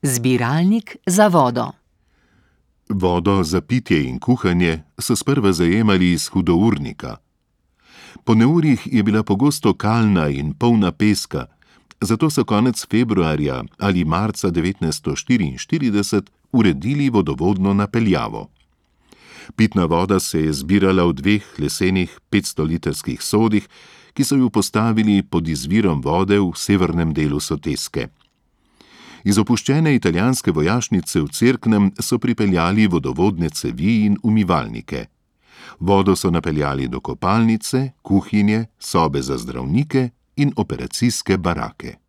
Zbiralnik za vodo. Vodo za pitje in kuhanje so sprva zajemali iz hudournika. Po neurjih je bila pogosto kalna in polna peska, zato so konec februarja ali marca 1944 uredili vodovodno napeljavo. Pitna voda se je zbirala v 2 lesenih 500-litrskih sodih, ki so ju postavili pod izvirom vode v severnem delu soteske. Iz opuščene italijanske vojašnice v Cerknem so pripeljali vodovodne cevi in umivalnike. Vodo so napeljali do kopalnice, kuhinje, sobe za zdravnike in operacijske barake.